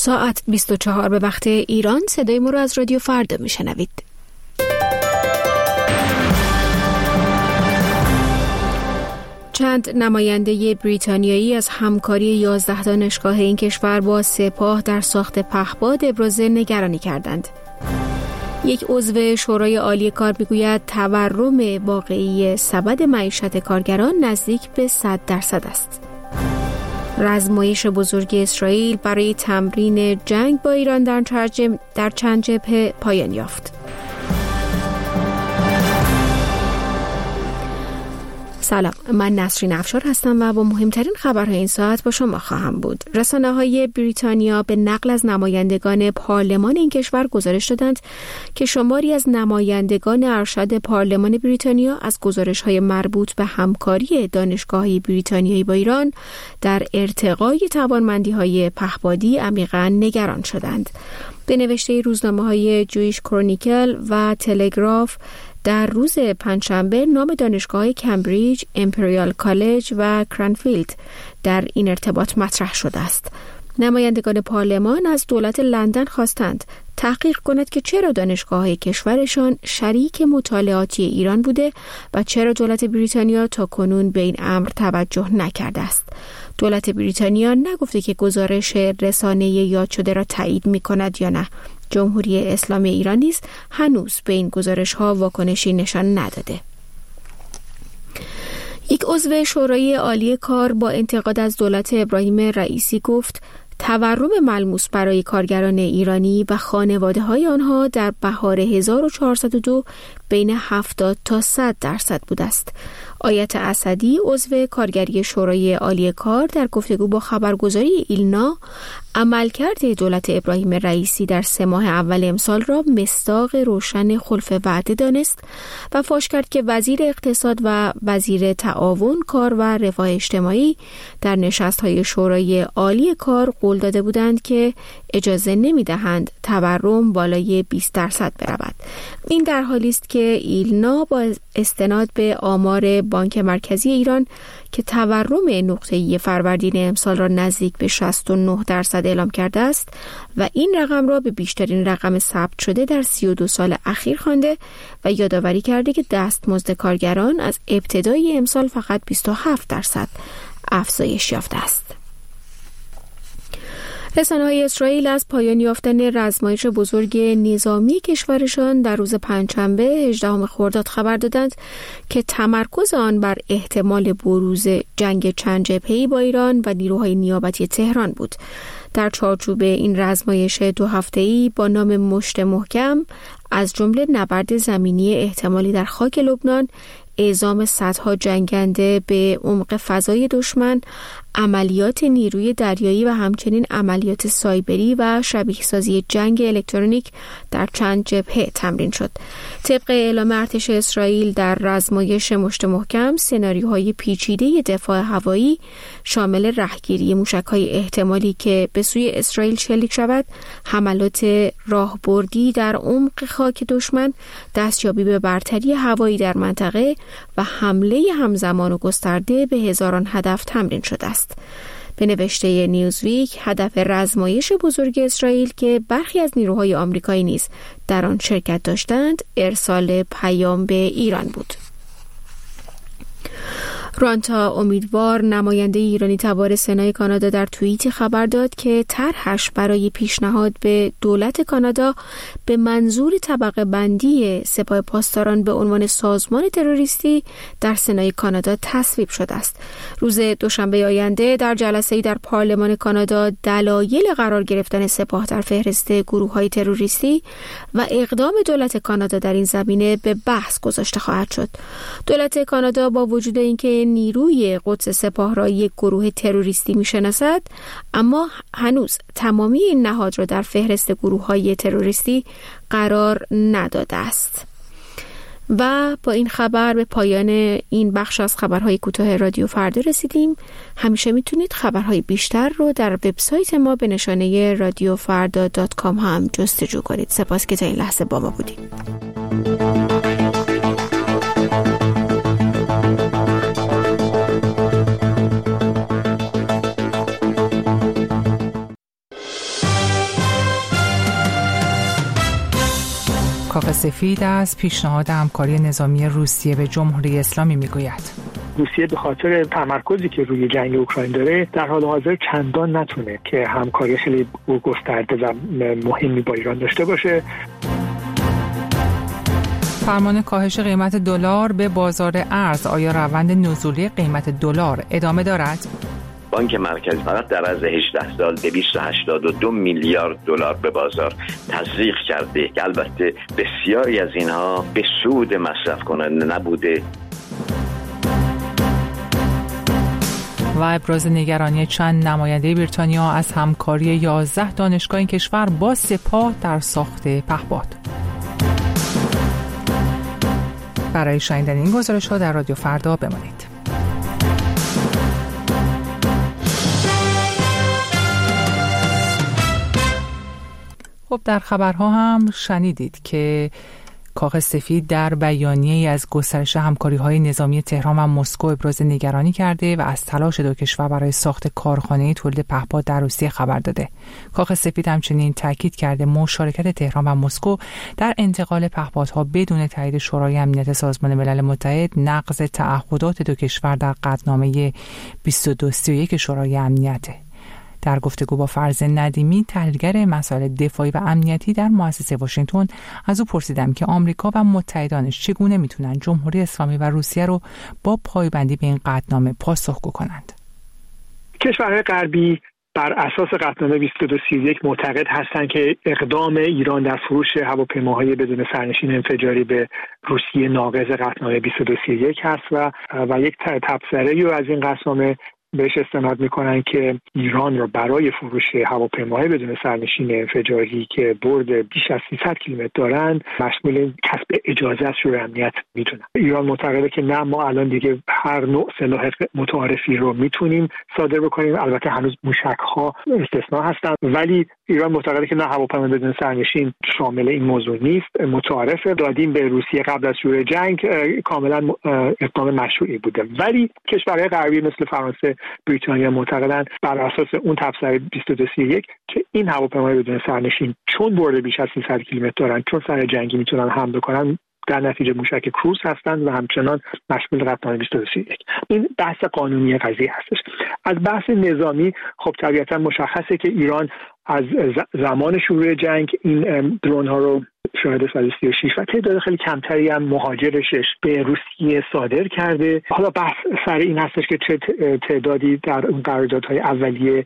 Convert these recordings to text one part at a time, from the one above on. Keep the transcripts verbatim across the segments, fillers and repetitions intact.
ساعت بیست و چهار به وقت ایران. صدای ما رو از رادیو فردا میشنوید. چند نماینده بریتانیایی از همکاری یازده دانشگاه این کشور با سپاه در ساخت پهپاد ابراز نگرانی کردند. یک عضو شورای عالی کار میگوید تورم واقعی سبد معیشت کارگران نزدیک به صد درصد است. رزمایش بزرگ اسرائیل برای تمرین جنگ با ایران در در چند جبهه پایان یافت. سلام، من نسرین افشار هستم و با مهمترین خبرهای این ساعت با شما خواهم بود. رسانه‌های بریتانیا به نقل از نمایندگان پارلمان این کشور گزارش دادند که شماری از نمایندگان ارشد پارلمان بریتانیا از گزارش‌های مربوط به همکاری دانشگاه‌های بریتانیایی با ایران در ارتقای توانمندی‌های پهپادی عمیقاً نگران شدند. به نوشته روزنامه‌های جویش کرونیکل و تلگراف در روز پنجشنبه نام دانشگاه کمبریج، امپریال کالج و کرنفیلد در این ارتباط مطرح شده است. نمایندگان پارلمان از دولت لندن خواستند تحقیق کند که چرا دانشگاه‌های کشورشان شریک مطالعاتی ایران بوده و چرا دولت بریتانیا تا کنون به این امر توجه نکرده است. دولت بریتانیا نگفته که گزارش رسانه یاد شده را تایید می‌کند یا نه. جمهوری اسلامی ایران نیز هنوز به این گزارش‌ها واکنشی نشان نداده. یک عضو شورای عالی کار با انتقاد از دولت ابراهیم رئیسی گفت تورم ملموس برای کارگران ایرانی و خانواده‌های آنها در بهار هزار و چهارصد و دو بین هفتاد تا صد درصد بود است. آیت اسدی عضو کارگری شورای عالی کار در گفتگو با خبرگزاری ایلنا عملکرد دولت ابراهیم رئیسی در سه ماه اول امسال را مصداق روشن خلف وعده دانست و فاش کرد که وزیر اقتصاد و وزیر تعاون کار و رفاه اجتماعی در نشست‌های شورای عالی کار قول داده بودند که اجازه نمی‌دهند تورم بالای بیست درصد برود. این در حالی است که ایلنا با استناد به آمار بانک مرکزی ایران که تورم نقطه‌ای فروردین امسال را نزدیک به شصت و نه درصد اعلام کرده است و این رقم را به بیشترین رقم ثبت شده در سی و دو سال اخیر خوانده و یادآوری کرده که دستمزد کارگران از ابتدای امسال فقط بیست و هفت درصد افزایش یافته است. رسانه‌های اسرائیل از پایان یافتن رزمایش بزرگ نظامی کشورشان در روز پنجشنبه هجدهم خرداد خبر دادند که تمرکز آن بر احتمال بروز جنگ چند جبهه‌ای با ایران و نیروهای نیابتی تهران بود. در چارچوب این رزمایش دو هفته‌ای با نام مشت محکم از جمله نبرد زمینی احتمالی در خاک لبنان، اعزام صدها جنگنده به عمق فضای دشمن، عملیات نیروی دریایی و همچنین عملیات سایبری و شبیه سازی جنگ الکترونیک در چند جبهه تمرین شد. طبق اعلام ارتش اسرائیل در رزمایش مشت محکم، سناریوهای پیچیده دفاع هوایی شامل رهگیری موشک‌های احتمالی که به سوی اسرائیل شلیک شود، حملات راهبردی در عمق خاک دشمن، دستیابی به برتری هوایی در منطقه و حمله همزمان و گسترده به هزاران هدف تمرین شده است. به نوشته نیوزویک، هدف رزمایش بزرگ اسرائیل که برخی از نیروهای آمریکایی نیز در آن شرکت داشتند، ارسال پیام به ایران بود. رانتا امیدوار، نماینده ایرانی تبار سنای کانادا، در توییتی خبر داد که طرحش برای پیشنهاد به دولت کانادا به منظور طبقه بندی سپاه پاسداران به عنوان سازمان تروریستی در سنای کانادا تصویب شده است. روز دوشنبه آینده در جلسه‌ای در پارلمان کانادا دلایل قرار گرفتن سپاه در فهرست گروه‌های تروریستی و اقدام دولت کانادا در این زمینه به بحث گذاشته خواهد شد. دولت کانادا با وجود اینکه نیروی قدس سپاه را یک گروه تروریستی میشناسد، اما هنوز تمامی این نهاد را در فهرست گروه‌های تروریستی قرار نداده است. و با این خبر به پایان این بخش از خبرهای کوتاه رادیو فردا رسیدیم. همیشه میتونید خبرهای بیشتر رو در وبسایت ما به نشانه رادیو فردا دات کام هم جستجو کنید. سپاس که تا این لحظه با ما بودید. کاخ سفید از پیشنهاد همکاری نظامی روسیه به جمهوری اسلامی میگوید. روسیه به خاطر تمرکزی که روی جنگ اوکراین داره در حال حاضر چندان نتونه که همکاری خیلی گسترده و مهمی با ایران داشته باشه. فرمان کاهش قیمت دلار به بازار ارز، آیا روند نزولی قیمت دلار ادامه دارد؟ بانک مرکزی فقط در عرض هجده سال دویست و هشتاد و دو میلیارد دلار به بازار تزریق کرده که البته بسیاری از اینها به سود مصرف کننده نبوده. و ابراز نگرانی چند نماینده بریتانیا از همکاری یازده دانشگاه این کشور با سپاه در ساخت پهپاد. برای شنیدن این گزارش ها در رادیو فردا بمانید. خب در خبرها هم شنیدید که کاخ سفید در بیانیه‌ای از گسترش همکاری‌های نظامی تهران و مسکو ابراز نگرانی کرده و از تلاش دو کشور برای ساخت کارخانه تولید پهپاد در روسیه خبر داده. کاخ سفید همچنین تاکید کرده مشارکت تهران و مسکو در انتقال پهپادها بدون تایید شورای امنیت سازمان ملل متحد نقض تعهدات دو کشور در قطعنامه بیست و دو سی و یک شورای امنیت. در گفتگو با فرزین ندیمی، تحلیلگر مسائل دفاعی و امنیتی در مؤسسه واشنگتن، از او پرسیدم که آمریکا و متحدانش چگونه میتونن جمهوری اسلامی و روسیه رو با پایبندی به این قطعنامه پاسخگو کنند. کشورهای غربی بر اساس قطعنامه بیست و دو سی و یک معتقد هستند که اقدام ایران در فروش هواپیماهای بدون سرنشین انفجاری به روسیه ناقض قطعنامه بیست و دو سی و یک هست و و یک تبصره از این قطعنامه بهش استناد میکنن که ایران را برای فروش هواپیماهای بدون سرنشین انفجاری که برد بیش از سیصد کیلومتر دارند مشمول کسب اجازه از شورای امنیت میدونن. ایران معتقده که نه، ما الان دیگه هر نوع سلاح متعارفی رو میتونیم صادر بکنیم، البته هنوز موشک‌ها استثناء هستن، ولی ایران معتقده که نه، هواپیما بدون سرنشین شامل این موضوع نیست، متعارف دادیم به روسیه قبل از شروع جنگ کاملا اقدام مشروعی بوده. ولی کشورهای غربی مثل فرانسه، بریتانیا معتقدند بر اساس اون تبصره بیست و دو سی و یک که این هواپیماهای بدون سرنشین چون برد بیش از سیصد کیلومتر دارن، چون سر جنگی میتونن حمله کنن، در نتیجه موشک کروز هستند و همچنان مشمول قطعنامه بیست و دو سی و یک. این بحث قانونی قضیه هستش. از بحث نظامی خب طبیعتا مشخصه که ایران از زمان شروع جنگ این درون ها رو شاهد صد و سی و شش و تعداد خیلی کمتری هم مهاجرشش به روسیه صادر کرده. حالا بحث سر این هستش که چه تعدادی در اون قراردادهای اولیه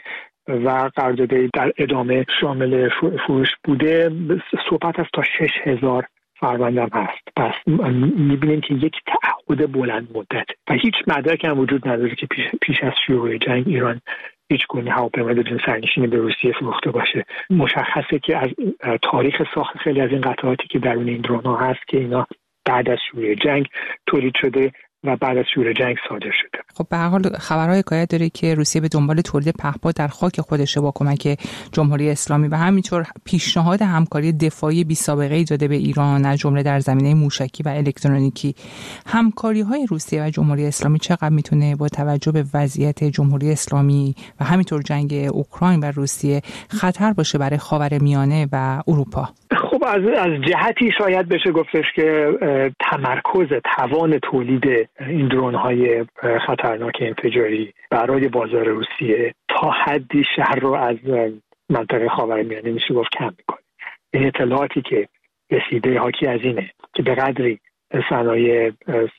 و قراردادهای در ادامه شامل فروش بوده. صحبت از تا شش هزار فروندم هست. پس میبینیم که یک تعهد بلند مدت و هیچ مدرک هم وجود نداره که پیش, پیش از شروع جنگ ایران هیچ گونه هواپیما بدون سرنشین به روسیه فروخته باشه. مشخصه که از تاریخ ساخت خیلی از این قطعاتی که درون این درون‌ها هست که اینا بعد از شروع جنگ تولید شده و بعد از شروع جنگ صادر شده. خب به هر حال خبرهای حکایت داره که روسیه به دنبال تولید پهپاد در خاک خودشه با کمک جمهوری اسلامی و همینطور پیشنهاد همکاری دفاعی بی سابقه ای داده به ایران از جمله در زمینه موشکی و الکترونیکی. همکاری‌های روسیه و جمهوری اسلامی چقدر میتونه با توجه به وضعیت جمهوری اسلامی و همینطور جنگ اوکراین و روسیه خطر باشه برای خاورمیانه و اروپا؟ خب از از جهتی شاید بشه گفتش که تمرکز توان تولید این درون‌های خطرناک انفجاری برای بازار روسیه تا حدی شهر رو از منطقه خاورمیانه میشه گفت کم میکنه. این اطلاعاتی که رسیده حاکی از اینه که به قدری صنایع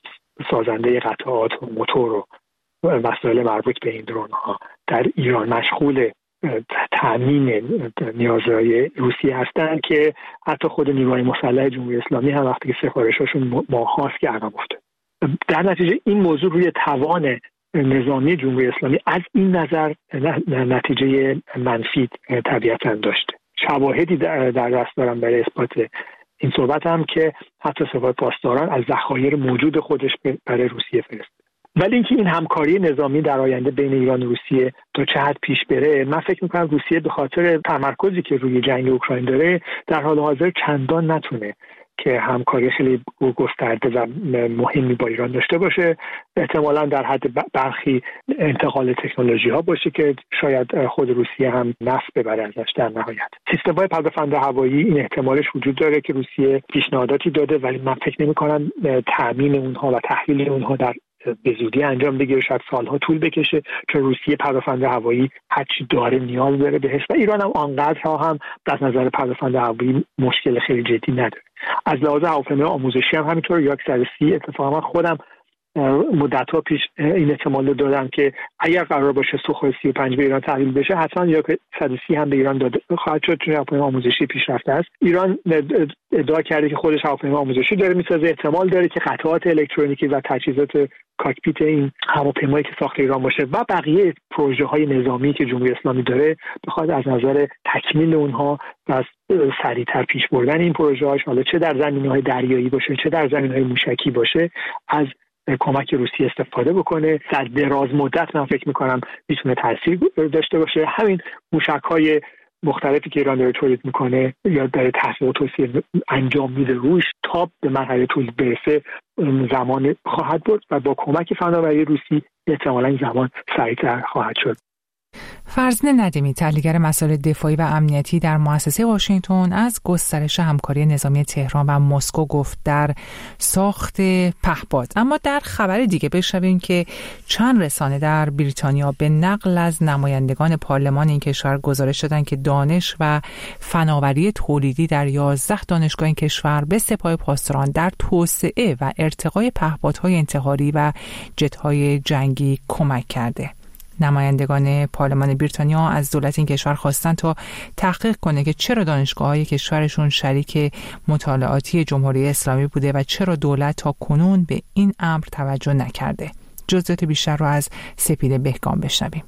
سازنده قطعات و موتور و مسائل مربوط به این درون‌ها در ایران مشغول تامین نیازهای روسیه هستند که حتی خود نیروهای مسلح جمهوری اسلامی هم وقتی که سفارشاشون ماهاست که عقب افتاد. در نتیجه این موضوع روی توان نظامی جمهوری اسلامی از این نظر نتیجه منفی طبیعتاً داشته. شواهدی در دست دارم برای اثبات این صحبت هم که حتی سپاه پاسداران از ذخایر موجود خودش برای روسیه فرسته. ولی اینکه این همکاری نظامی در آینده بین ایران و روسیه تا چه حد پیش بره، من فکر می‌کنم روسیه به خاطر تمرکزی که روی جنگ اوکراین داره در حال حاضر چندان نتونه که همکاری خیلی گسترده و مهمی با ایران داشته باشه. احتمالاً در حد برخی انتقال تکنولوژی ها باشه که شاید خود روسیه هم نفع ببره ازش در نهایت. سیستم‌های پدافند هوایی این احتمالش وجود داره که روسیه پیشنهاداتی داده، ولی من فکر نمی‌کنم تامین اونها و تحویل اونها در به زودی انجام بگیره، شاید سالها طول بکشه، چون روسیه پدافند هوایی هرچی داره نیاز داره بهش و ایران هم آنقدرها هم از نظر پدافند هوایی مشکل خیلی جدی نداره. از لحاظ هواپیمای آموزشی هم همینطور. یک صد و سی اتفاقا من خودم مدت‌ها پیش این احتمال رو دادم که اگر قرار باشه سوخوی سی و پنج به ایران تحویل بشه، حتما یک صد و سی هم به ایران داده خواهد شد، چون هواپیمای آموزشی پیشرفته است. ایران ادعا کرده که خودش هواپیمای آموزشی داره میسازه، احتمال داره که قطعات الکترونیکی و تجهیزات کاکپیت این هواپیمایی که ساخت ایران باشه و بقیه پروژه های نظامی که جمهوری اسلامی داره بخواد از نظر تکمیل اونها و سریعتر پیش بردن این پروژه هاش، حالا چه در زمینه‌های دریایی باشه چه در زمینه‌های موشکی باشه، از کمک روسیه استفاده بکنه. در دراز مدت من فکر میکنم میتونه تاثیر داشته باشه. همین موشک‌های مختلفی که ایران داره تولید میکنه یا داره تحقیق و توسعه انجام میده روش تا به مرحله تولید برسه زمان خواهد بود و با کمک فناوری روسی احتمالاً این زمان سریعتر خواهد شد. فرزین ندیمی، تحلیلگر مسائل دفاعی و امنیتی در مؤسسه واشنگتن، از گسترش همکاری نظامی تهران و مسکو گفت در ساخت پهپاد. اما در خبر دیگه بشنویم که چند رسانه در بریتانیا به نقل از نمایندگان پارلمان این کشور گزارش دادند که دانش و فناوری تولیدی در یازده دانشگاه این کشور به سپاه پاسداران در توسعه و ارتقای پهپادهای انتحاری و جت‌های جنگی کمک کرده. نمایندگان پارلمان بریتانیا از دولت این کشور خواستند تا تحقیق کنه که چرا دانشگاه‌های کشورشون شریک مطالعاتی جمهوری اسلامی بوده و چرا دولت تا کنون به این امر توجه نکرده. جزئیات بیشتر رو از سپیده بهگام بشنویم.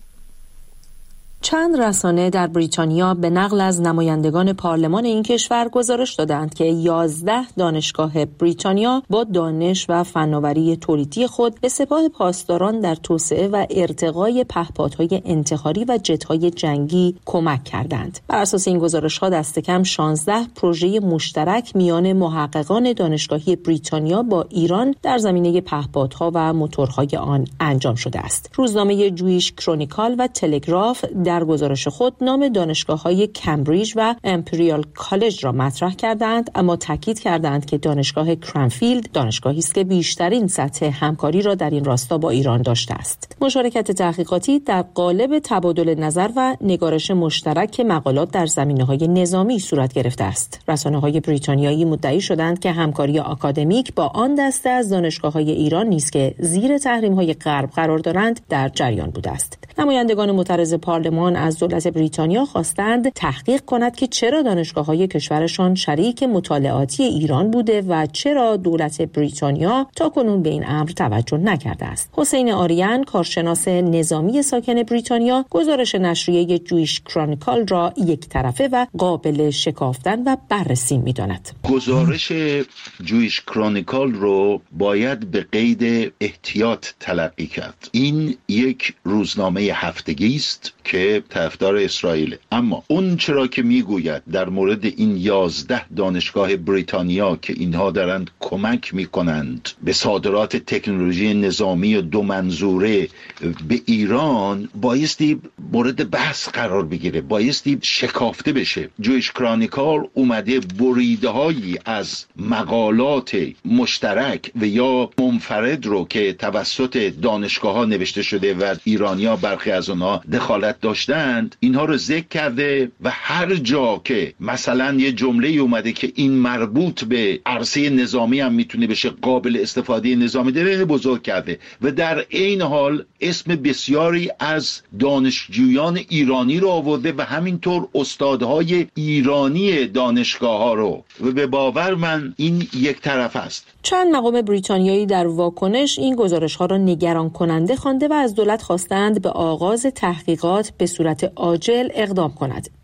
چند رسانه در بریتانیا به نقل از نمایندگان پارلمان این کشور گزارش دادند که یازده دانشگاه بریتانیا با دانش و فناوری تولیدی خود به سپاه پاسداران در توسعه و ارتقای پهپادهای انتحاری و جت‌های جنگی کمک کردند. بر اساس این گزارش‌ها دست کم شانزده پروژه مشترک میان محققان دانشگاهی بریتانیا با ایران در زمینه پهپادها و موتورهای آن انجام شده است. روزنامه جویش کرونیکال و تلگراف در گزارش خود نام دانشگاه‌های کمبریج و امپریال کالج را مطرح کردند، اما تاکید کردند که دانشگاه کرنفیلد دانشگاهی است که بیشترین سطح همکاری را در این راستا با ایران داشته است. مشارکت تحقیقاتی در قالب تبادل نظر و نگارش مشترک مقالات در زمینه‌های نظامی صورت گرفته است. رسانه‌های بریتانیایی مدعی شدند که همکاری آکادمیک با آن دسته از دانشگاه‌های ایران نیز که زیر تحریم‌های غرب قرار دارند در جریان بوده است. نمایندگان معترض پارلمان از دولت بریتانیا خواستند تحقیق کند که چرا دانشگاه‌های کشورشان شریک مطالعاتی ایران بوده و چرا دولت بریتانیا تاکنون به این امر توجه نکرده است. حسین آریان، کارشناس نظامی ساکن بریتانیا، گزارش نشریه جویش کرونیکال را یک طرفه و قابل شکافتن و بررسی می‌داند. گزارش جویش کرونیکال رو باید به قید احتیاط تلقی کرد. این یک روزنامه هفتگی است که طرفدار اسرائیل، اما اون چرا که میگوید در مورد این یازده دانشگاه بریتانیا که اینها دارند کمک میکنند به صادرات تکنولوژی نظامی و دو منظوره به ایران، بایستی مورد بحث قرار بگیره، بایستی شکافته بشه. جویش کرونیکال اومده بریده هایی از مقالات مشترک و یا منفرد رو که توسط دانشگاه ها نوشته شده و ایرانیا برخی از اونها دخالت داشتند اینها رو ذکر کرده و هر جا که مثلا یه جمله اومده که این مربوط به عرصه نظامی هم میتونه بشه، قابل استفاده نظامی داره، بزرگ کرده و در این حال اسم بسیاری از دانشجویان ایرانی رو آورده و همینطور استادهای ایرانی دانشگاه ها رو، و به باور من این یک طرف است. چند مقام بریتانیایی در واکنش این گزارش ها را نگران کننده خوانده و از دولت خواستند به آغاز تحقیقات به صورت عاجل اقدام کند.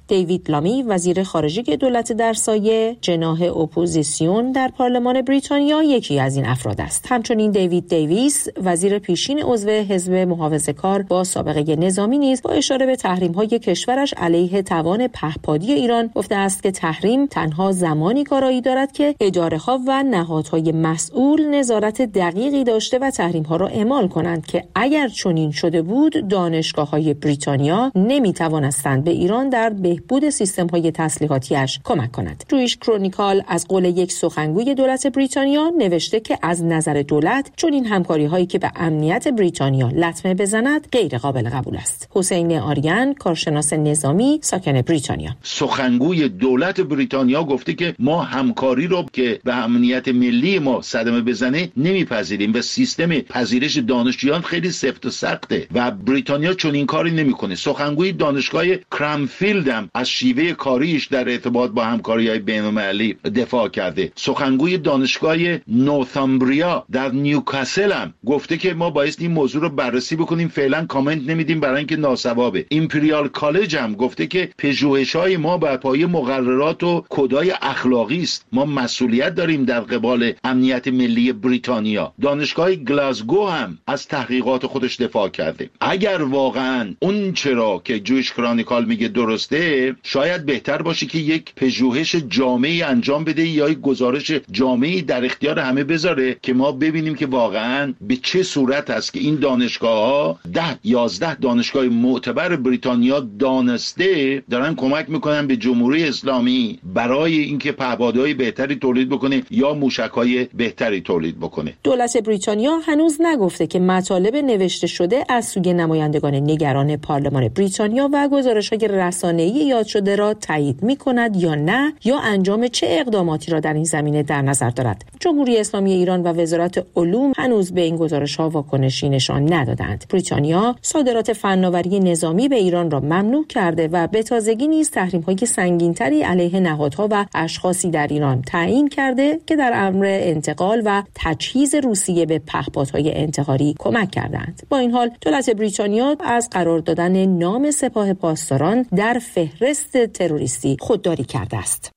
دیوید لامی وزیر خارجه دولت در سایه جناح اپوزیسیون در پارلمان بریتانیا یکی از این افراد است. همچنین دیوید دیویس وزیر پیشین عضو حزب محافظه‌کار با سابقه نظامی نیز با اشاره به تحریم‌های کشورش علیه توان پهپادی ایران گفته است که تحریم تنها زمانی کارایی دارد که اداره‌ها و نهادهای مسئول نظارت دقیقی داشته و تحریم‌ها را اعمال کنند که اگر چنین شده بود دانشگاه‌های بریتانیا نمی‌توانستند به ایران در بهبود سیستم‌های تسلیحاتیش کمک کنند. جویش کرونیکال از قول یک سخنگوی دولت بریتانیا نوشته که از نظر دولت چنین همکاری‌هایی که به امنیت بریتانیا لطمه بزند غیر قابل قبول است. حسین آریان کارشناس نظامی ساکن بریتانیا: سخنگوی دولت بریتانیا گفته که ما همکاری رو که به امنیت ملی ما صدمه بزنه نمیپذیریم و سیستم پذیرش دانشجویان خیلی سفت و سخته و بریتانیا چون این کاری نمیکنه. سخنگوی دانشگاه کرامفیلد هم از شیوه کاریش در ارتباط با همکاری‌های بین‌المللی دفاع کرده. سخنگوی دانشگاه نورثامبریا در نیوکاسل هم گفته که ما باید این موضوع رو بررسی بکنیم، فعلا کامنت نمیدیم برای اینکه ناسوابه. ایمپریال کالج هم گفته که پژوهش‌های ما بر پایه مقررات و کدای اخلاقی است. ما مسئولیت داریم در قبال امنیت ملی بریتانیا. دانشگاه گلاسگو هم از تحقیقات خودش دفاع کرده. اگر واقعا اون چرا که جویش کرونیکال میگه درسته، شاید بهتر باشه که یک پژوهش جامعی انجام بده یا یک گزارش جامعی در اختیار همه بذاره که ما ببینیم که واقعا به چه صورت است که این دانشگاه‌ها ده یازده دانشگاه معتبر بریتانیا دانسته دارن کمک میکنن به جمهوری اسلامی برای اینکه پهپادهای بهتری تولید بکنه یا موشک‌های بهتری تولید بکنه. دولت بریتانیا هنوز نگفته که مطالب نوشته شده از سوی نمایندگان نگران پارلمان بریتانیا و گزارش‌های رسانه‌ای یاد شده را تایید می‌کند یا نه، یا انجام چه اقداماتی را در این زمینه در نظر دارد. جمهوری اسلامی ایران و وزارت علوم هنوز به این گزارش‌ها واکنشی نشان ندادند. بریتانیا صادرات فناوری نظامی به ایران را ممنوع کرده و به تازگی نیز تحریم‌های سنگین‌تری علیه نهادها و اشخاصی در ایران تعیین کرده که در امر انتقال و تجهیز روسیه به پهپادهای انتحاری کمک کردند. با این حال دولت بریتانیا از قرار دادن نام سپاه پاسداران در فهرست تروریستی خودداری کرده است.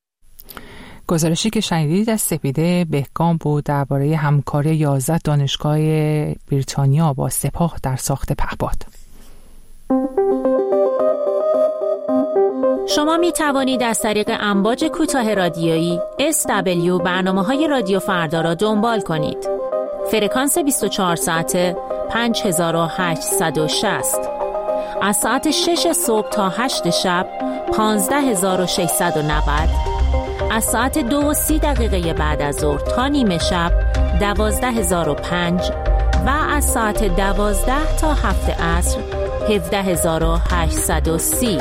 گزارشی که شنیدید از سپیده بهگام بود درباره همکاری یازده دانشگاه بریتانیا با سپاه در ساخت پهپاد. شما می توانید از طریق امواج کوتاه رادیویی اس دبلیو برنامه‌های رادیو فردا را دنبال کنید. فرکانس بیست و چهار ساعته پنج هزار و هشتصد و شصت، از ساعت شش صبح تا هشت شب پانزده هزار و ششصد و نود، از ساعت دو و سی دقیقه بعد از ظهر تا نیمه شب دوازده هزار و پنج و از ساعت دوازده تا هفت عصر هفده هزار و هشتصد و سی.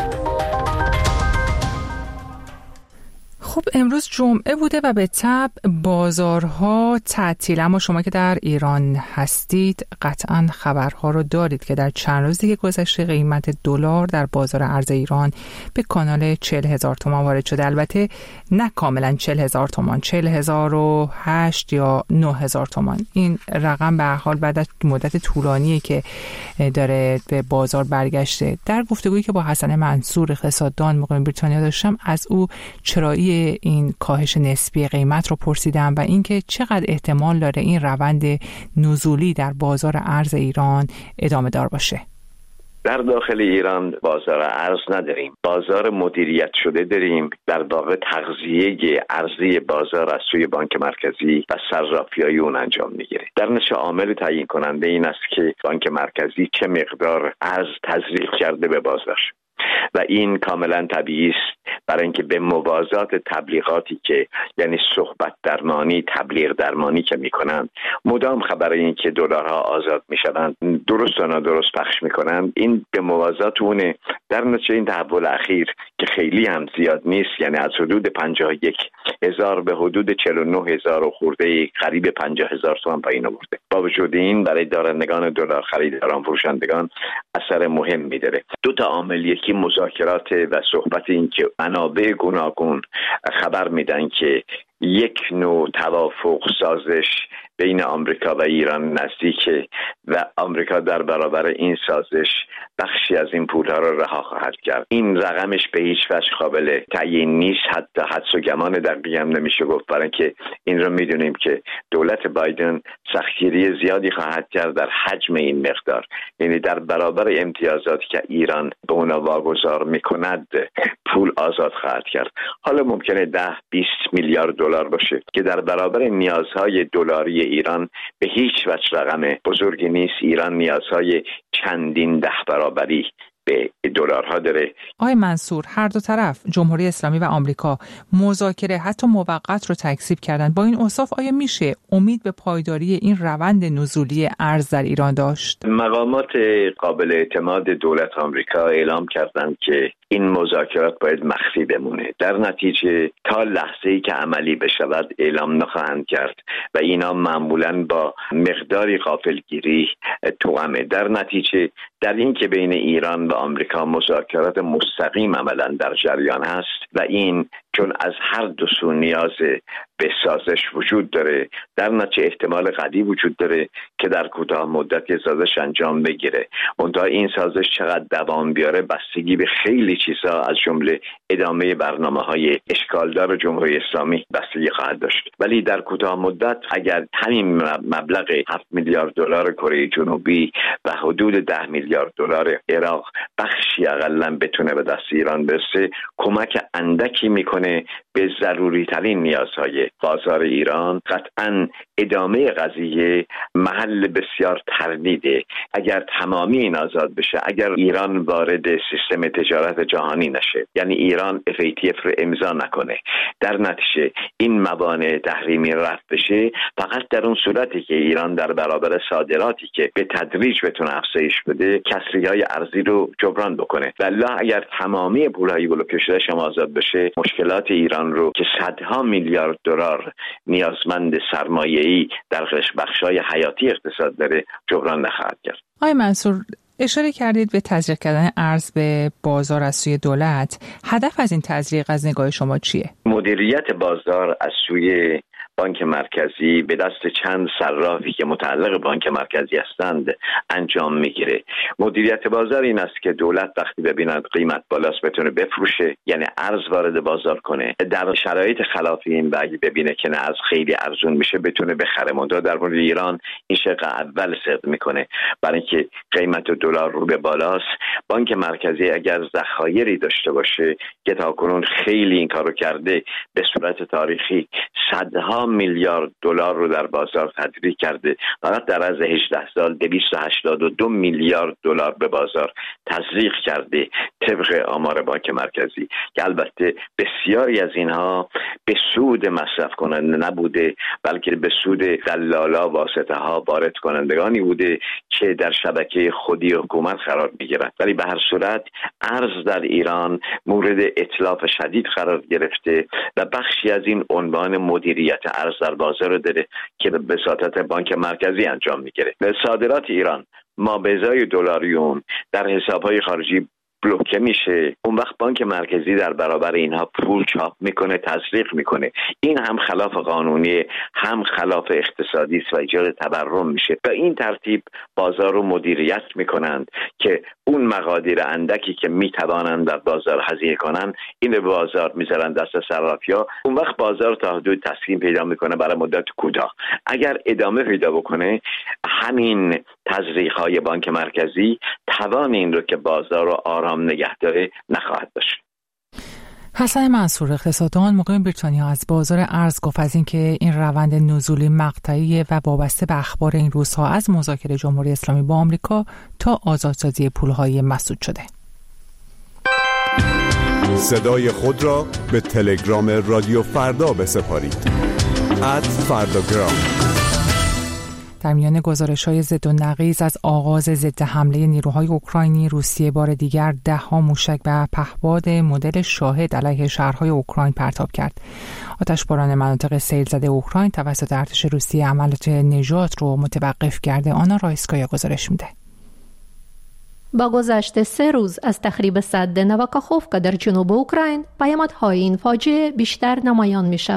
خب امروز جمعه بوده و به طب بازارها تعطیل، اما شما که در ایران هستید قطعاً خبرها رو دارید که در چند روزی که گذشته قیمت دلار در بازار ارز ایران به کانال چهل هزار تومان وارد شده. البته نه کاملاً چهل هزار تومان، چهل هزار و هشت یا نه هزار تومان. این رقم به هر حال بعد از مدت طولانیه که داره به بازار برگشته. در گفتگویی که با حسن منصور اقتصاددان مقیم بریتانیا داشتم از او چرایی این کاهش نسبی قیمت رو پرسیدم و اینکه چقدر احتمال داره این روند نزولی در بازار ارز ایران ادامه دار باشه. در داخل ایران بازار ارز نداریم، بازار مدیریت شده داریم. در واقع تغذیه ارزی بازار از سوی بانک مرکزی و صرافی‌های اون انجام میگیره. در نتیجه عامل تعیین کننده این است که بانک مرکزی چه مقدار ارز تزریق کرده به بازار و این کاملا طبیعی است، برای اینکه به موازات تبلیغاتی که یعنی صحبت درمانی، تبلیغ درمانی که میکنند، مدام خبر این که دلارها آزاد میشوند درست و نادرست پخش میکنند، این به موازات اونه. در نتیجه این تحول اخیر که خیلی هم زیاد نیست، یعنی از حدود پنجاه و یک هزار به حدود چهل و نه هزار و خورده قریب پنجاه هزار تومان پایین آورده. با وجود این برای دارندگان دلار، خریداران، فروشندگان اثر مهم میداره. دو تا عامل، یکی مذاکرات و صحبت این که منابع گوناگون خبر میدن که یک نوع توافق سازش بین آمریکا و ایران نزدیکه و آمریکا در برابر این سازش بخشی از این پولها را رها خواهد کرد. این رقمش به هیچ وجه قابل تعیین نیست، حتی حدس و گمان دقیقی هم نمیشه گفت، برای اینکه این رو میدونیم که دولت بایدن سختگیری زیادی خواهد کرد در حجم این مقدار، یعنی در برابر امتیازاتی که ایران به اونا واگذار میکند پول آزاد خواهد کرد. حالا ممکنه ده بیست میلیارد دلار باشه که در برابر نیازهای دلاری ایران به هیچ وجه رقم بزرگی نیست. ایران نیازهای چندین ده برابری به دلارها داره. آقای منصور، هر دو طرف جمهوری اسلامی و آمریکا مذاکره حتی موقت رو تکذیب کردن. با این اوصاف آیا میشه امید به پایداری این روند نزولی ارز در ایران داشت؟ مقامات قابل اعتماد دولت آمریکا اعلام کردند که این مذاکرات باید مخفی بمونه. در نتیجه تا لحظه‌ای که عملی بشود اعلام نخواهند کرد و اینا معمولاً با مقداری غافلگیری توأمه. در نتیجه در این که بین ایران و آمریکا مذاکرات مستقیم عملاً در جریان هست و این چون از هر دو سو نیاز به سازش وجود داره، در نتیجه احتمال قوی وجود داره که در کوتاه مدت یه سازش انجام بگیره. منتها این سازش چقدر دوام بیاره بستگی به خیلی چیزا از جمله ادامه برنامه‌های اشکالدار جمهوری اسلامی بستگی خواهد داشت. ولی در کوتاه مدت اگر همین مبلغ هفت میلیارد دلار کره جنوبی و حدود ده میلیارد دلار عراق بخشی اقلن بتونه به دست ایران برسه، کمک اندکی میکنه به ضروری ترین نیازهای بازار ایران. قطعاً ادامه قضیه محل بسیار تردیده. اگر تمامی این آزاد بشه، اگر ایران وارد سیستم تجارت جهانی نشه، یعنی ایران اف ای تی اف رو امضا نکنه، در نتیجه این موانع تحریمی رفع بشه، فقط در اون صورتی که ایران در برابر صادراتی که به تدریج بتونه افزایش بده کسری‌های ارزی رو جبران بکنه. والله اگر تمامی پول‌های بلوکه شده شما آزاد بشه، مشکلات ایران رو که صدها میلیارد دلار نیازمند سرمایه‌ای در بخش‌های حیاتی اقتصاد داره جبران نخواهد کرد. آقای منصور، اشاره کردید به تزریق کردن ارز به بازار از سوی دولت. هدف از این تزریق از نگاه شما چیه؟ مدیریت بازار از سوی بانک مرکزی به دست چند صرافی که متعلق بانک مرکزی هستند انجام میگیره. مدیریت بازار این است که دولت وقتی ببیند قیمت بالاست بتونه بفروشه، یعنی ارز وارد بازار کنه. در شرایط خلاف این بگی ببینه که نه ارز خیلی ارزون میشه بتونه بخره. منتها در مورد ایران این شق اول صدق میکنه، برای اینکه قیمت دلار رو به بالاست. بانک مرکزی اگر ذخایری داشته باشه که تاکنون خیلی این کارو کرده، به صورت تاریخی صدها میلیارد دلار رو در بازار تدریج کرده. فقط در از هجده سال دویست و هشتاد و دو میلیارد دلار به بازار تزریق کرده طبق آمار بانک مرکزی، که البته بسیاری از اینها به سود مصرف کننده نبوده، بلکه به سود دلالا، واسطه ها، وارد کنندگانی بوده که در شبکه خودی حکومت قرار میگیرند. ولی به هر صورت ارز در ایران مورد اتلاف شدید قرار گرفته و بخشی از این عنوان مدیریت ارز در بازار داره که به وساطت بانک مرکزی انجام میگیره. صادرات ایران ما به ازای دلاریون در حسابهای خارجی بلوکه میشه. اون وقت بانک مرکزی در برابر اینها پول چاپ میکنه، تزریق میکنه. این هم خلاف قانونی، هم خلاف اقتصادی است و ایجاد تورم میشه. به این ترتیب بازار رو مدیریت میکنند که اون مقادیر اندکی که میتوانند در بازار هزینه کنند این رو بازار میذارن دست صرافی‌ها. اون وقت بازار تا حدود تسکین پیدا میکنه برای مدت کوتاه. اگر ادامه پیدا بکنه همین تزریق‌های بانک مرکزی توان این رو که بازار رو آرام نگه داره نخواهد داشت. حسن منصور، اقتصاددان مقیم بریتانیا، از بازار ارز گفت از اینکه این روند نزولی مقطعی و وابسته به اخبار این روزها از مذاکره جمهوری اسلامی با آمریکا تا آزادسازی پولهای مسدود شده. صدای خود را به تلگرام رادیو فردا بسپارید. ات فرداگرام. در میان گزارش‌های ضد و نقیض از آغاز ضد حمله نیروهای اوکراینی، روسیه بار دیگر ده ها موشک به پهپاد مدل شاهد علیه شهرهای اوکراین پرتاب کرد. آتشباران مناطق سیل زده اوکراین توسط ارتش روسیه عملیات نجات رو متوقف کرده. آنا رایسکایا گزارش میده. با گذشت سه روز از تخریب سد نوکاخوفکا در جنوب اوکراین، پیامدهای این فاجعه بیشتر نمایان می شود.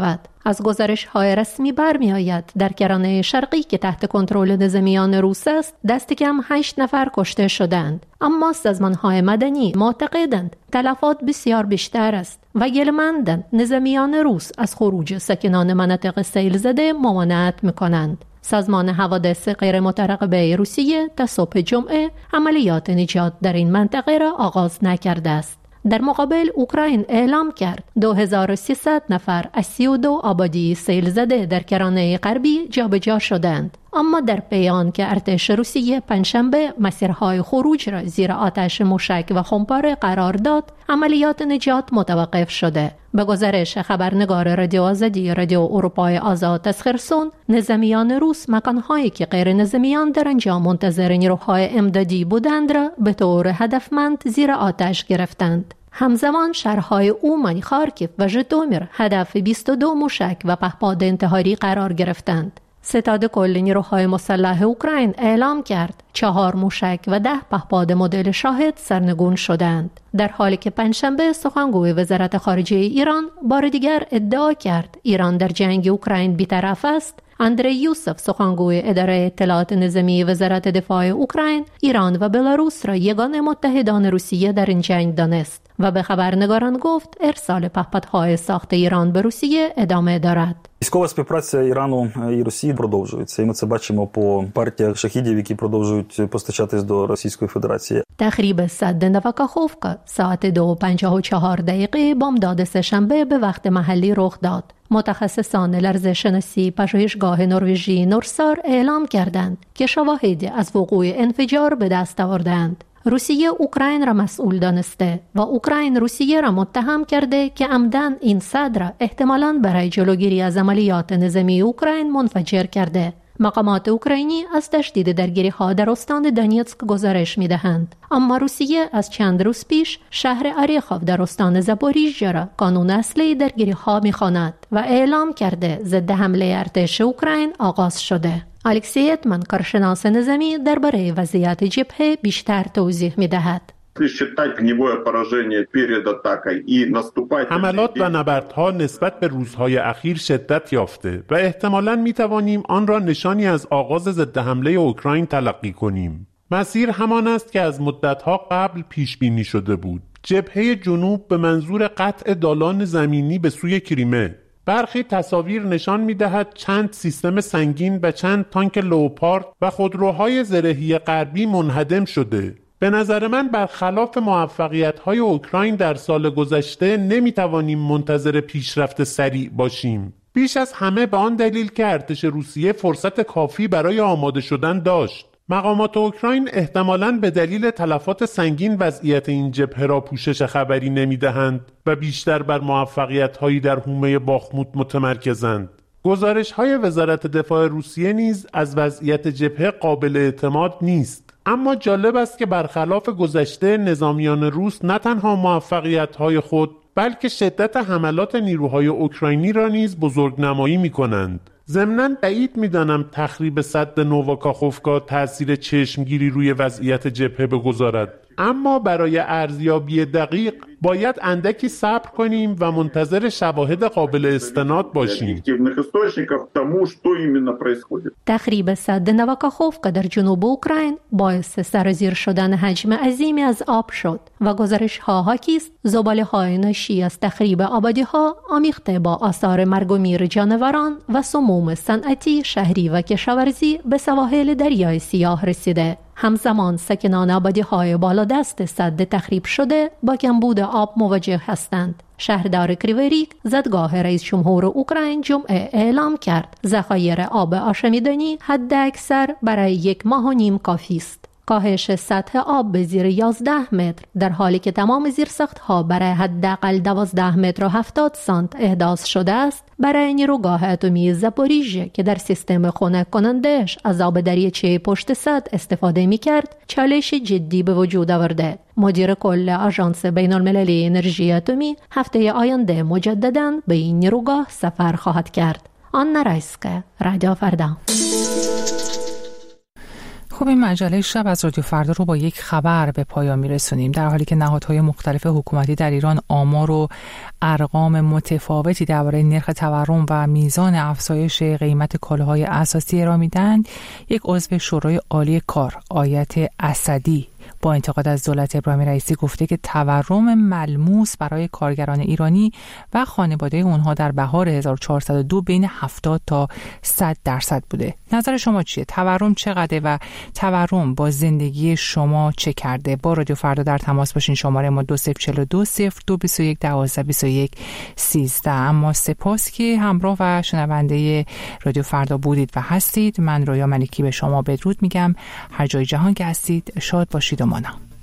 از گزارش‌های رسمی برمی‌آید در کرانه شرقی که تحت کنترل نظامیان روس است دست کم هشت نفر کشته شدند، اما سازمان‌های مدنی معتقدند تلفات بسیار بیشتر است و گلمندند نظامیان روس از خروج ساکنان مناطق سیل زده ممانعت می‌کنند. سازمان حوادث غیر مترقبه روسیه تا صبح جمعه عملیات نجات در این منطقه را آغاز نکرده است. در مقابل اوکراین اعلام کرد دو هزار و سیصد نفر از سی و دو آبادی سیل زده در کرانه غربی جابجا شدند، اما در پیان که ارتش روسیه پنجشنبه مسیرهای خروج را زیر آتش موشک و خمپاره قرار داد، عملیات نجات متوقف شده. به گزارش خبرنگار رادیو آزادی رادیو اروپای آزاد از خرسون، نظامیان روس مکانهایی که غیر نظامیان در آنجا منتظر نیروهای امدادی بودند را به طور هدفمند زیر آتش گرفتند. همزمان شهرهای اومان، خارکیف و ژیتومیر هدف بیست و دو موشک و پهپاد انتحاری قرار گرفتند. ستاد کل نیروهای مسلح اوکراین اعلام کرد چهار موشک و ده پهپاد مدل شاهد سرنگون شدند، در حالی که پنجشنبه سخنگوی وزارت خارجه ایران بار دیگر ادعا کرد ایران در جنگ اوکراین بی‌طرف است. اندری یوسف، سخنگوی اداره اطلاعات نظامی وزارت دفاع اوکراین، ایران و بلاروس را یگانه متحدان روسیه در این جنگ دانست و به خبرنگاران گفت ارسال پهپادهای ساخت ایران به روسیه ادامه دارد. Військова співпраця Ірану і Росії продовжується, і ми це бачимо по партіях шахідів, які продовжують постачатись до Російської Федерації. تخریب سد نوکاخوفکا ساعت دو و پنجاه و چهار دقیقه بامداد سه‌شنبه به وقت محلی رخ داد. متخصصان لرزش‌شناسی پژوهشگاه نروژی نورسار اعلام کردند که شواهدی از وقوع انفجار به دست آوردند. روسیه اوکراین را مسئول دانسته و اوکراین روسیه را متهم کرده که عمدن این سد را احتمالاً برای جلوگیری از عملیات نظامی اوکراین منفجر کرده. مقامات اوکراینی از تشدید درگیری‌ها در استان دانیتسک گزارش می‌دهند، اما روسیه از چند روز پیش شهر آریخوف در استان زاپوریژیا را کانون اصلی درگیری‌ها می‌خواند و اعلام کرده ضد حمله ارتش اوکراین آغاز شده. الکسی اتمن، کارشناس نظامی، درباره وضعیت جبهه بیشتر توضیح می‌دهد. حملات و نبردها نسبت به روزهای اخیر شدت یافته و احتمالاً می‌توانیم آن را نشانی از آغاز ضد حمله اوکراین تلقی کنیم. مسیر همان است که از مدت‌ها قبل پیش بینی شده بود. جبهه جنوب به منظور قطع دالان زمینی به سوی کریمه. برخی تصاویر نشان می‌دهد چند سیستم سنگین و چند تانک لئوپارد و خودروهای زرهی غربی منهدم شده. به نظر من برخلاف موفقیت‌های اوکراین در سال گذشته نمی‌توانیم منتظر پیشرفت سریع باشیم. بیش از همه به آن دلیل که ارتش روسیه فرصت کافی برای آماده شدن داشت. مقامات اوکراین احتمالاً به دلیل تلفات سنگین وضعیت این جبهه را پوشش خبری نمی‌دهند و بیشتر بر موفقیت‌هایی در حومه باخموت متمرکزند. گزارش‌های وزارت دفاع روسیه نیز از وضعیت جبهه قابل اعتماد نیست. اما جالب است که برخلاف گذشته نظامیان روس نه تنها موفقیت‌های خود بلکه شدت حملات نیروهای اوکراینی را نیز بزرگنمایی می‌کنند. ضمناً بعید می‌دانم تخریب سد نوواکاخوفکا تأثیر چشمگیری روی وضعیت جبهه بگذارد، اما برای ارزیابی دقیق باید اندکی صبر کنیم و منتظر شواهد قابل استناد باشیم. تخریب سد نوواکاخوفکا در جنوب اوکراین باعث سرازیر شدن حجم عظیمی از آب شد و گزارش‌ها حاکی است زباله‌های ناشی از تخریب آبادی‌ها آمیخته با آثار مرگ و میر جانوران و سموم صنعتی، شهری و کشاورزی به سواحل دریای سیاه رسیده. همزمان ساکنان آبادی‌های بالادست سد تخریب شده با کمبود آب مواجه هستند. شهردار کریوریک، زادگاه رئیس جمهور اوکراین، جمعه اعلام کرد ذخایر آب آشامیدنی حداکثر برای یک ماه و نیم کافی است. کاهش سطح آب به زیر یازده متر در حالی که تمام زیرساخت‌ها برای حداقل دوازده متر و هفتاد سانت احداث شده است، برای نیروگاه اتمی زاپوریژیا که در سیستم خنک کننده‌اش از آب دریاچه پشت سد استفاده می‌کرد، چالش جدی به وجود آورده. مدیر کل آژانس بین‌المللی انرژی اتمی هفته آینده مجدداً به این نیروگاه سفر خواهد کرد. آنا رایسکا، رادیو فردا. خب این مجله شب از رادیو فردا رو با یک خبر به پایان میرسونیم، در حالی که نهادهای مختلف حکومتی در ایران آمار و ارقام متفاوتی درباره نرخ تورم و میزان افزایش قیمت کالاهای اساسی ارائه میدن. یک عضو شورای عالی کار، آیت اسدی، با انتقاد از دولت ابراهیم رئیسی گفته که تورم ملموس برای کارگران ایرانی و خانواده اونها در بهار هزار و چهارصد و دو بین هفتاد تا صد درصد بوده. نظر شما چیه؟ تورم چقدره و تورم با زندگی شما چه کرده؟ با رادیو فردا در تماس باشین. شماره ما دو صفر چهار دو صفر دو بیست و یک دوازده بیست و یک سیزده. اما سپاس که همراه و شنونده رادیو فردا بودید و هستید. من رویا ملکی به شما بدرود میگم. هر جای جهان که هستید شاد باشید و مانا.